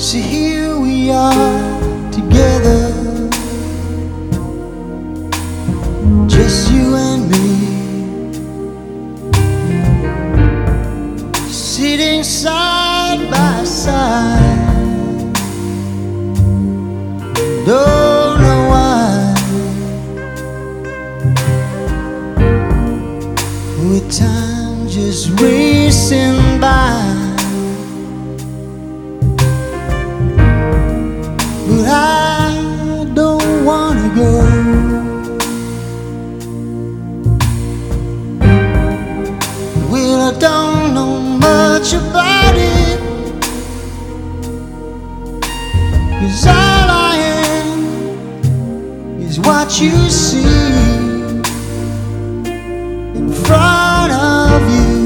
See, here we are together, just you and me, sitting side by side. Don't know why, with time just racing by. But I don't wanna go. Well, I don't know much about it, 'cause all I am is what you see in front of you.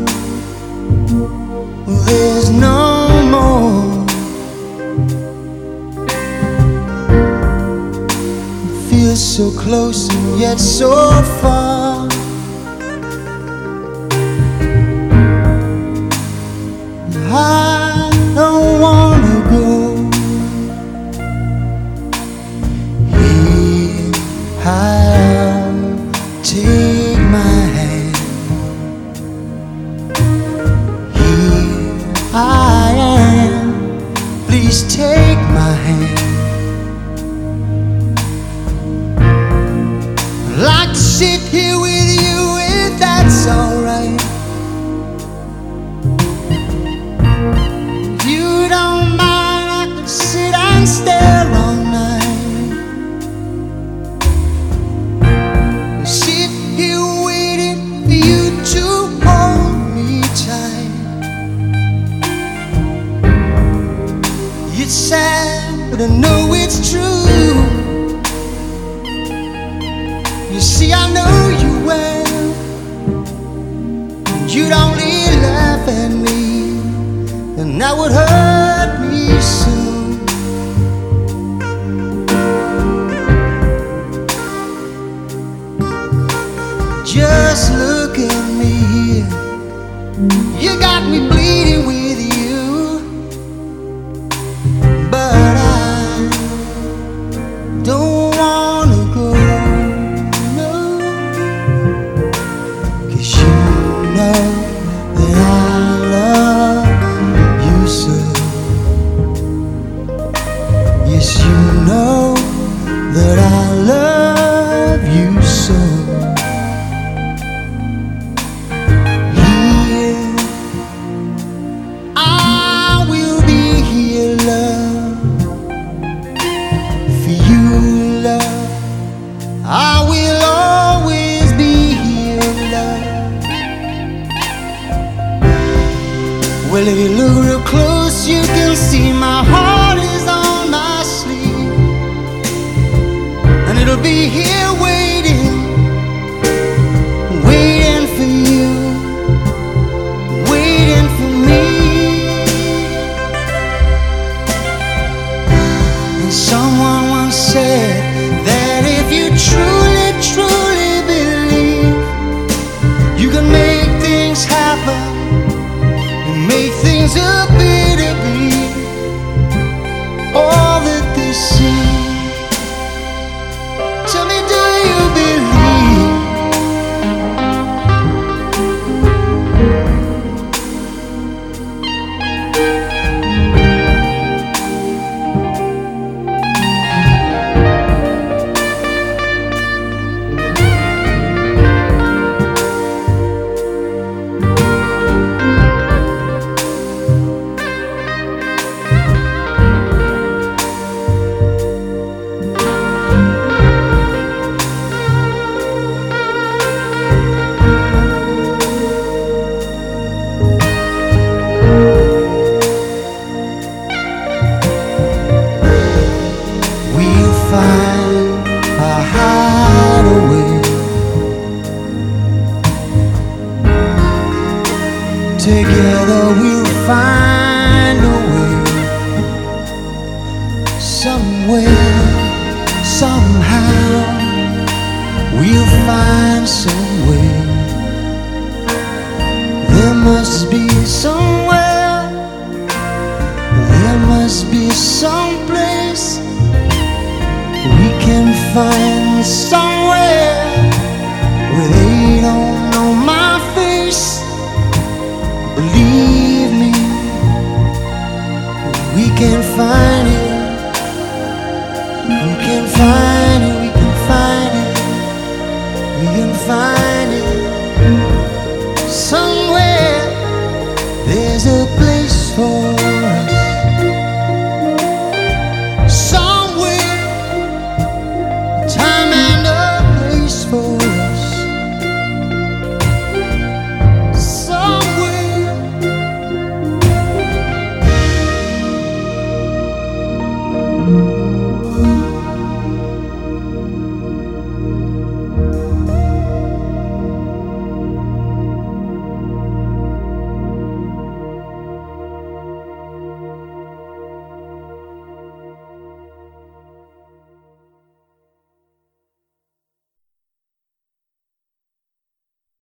Well, there's no more. Feels so close and yet so far. I don't wanna go. Here I am, take my hand. Here I am, please take my hand. I'd like to sit here with you if that's alright. If you don't mind, I could sit and stare all night. Sit here waiting for you to hold me tight. It's sad, but I know it's true. You see, I know you well, and you'd only laugh at me, and that would hurt me soon. Just look at me here, you got me bleeding with you, but I don't wanna go. That I love you so. Yes, you know that I love you so. Here I will be here, love, for you, love. I will always be here, love. Well, if you look real close, you can see my heart is on my sleeve, and it'll be here waiting, waiting for you, waiting for me. And someone once said that if you truly, truly believe, you can make things happen, make things appear to be all that they seem. Tell me, do you believe? Together we'll find a way, somewhere, somehow, we'll find some way. There must be somewhere, there must must be some place we can find somewhere where they don't know my face. Believe me, we can find it. We can find it. We can find it. We can find it.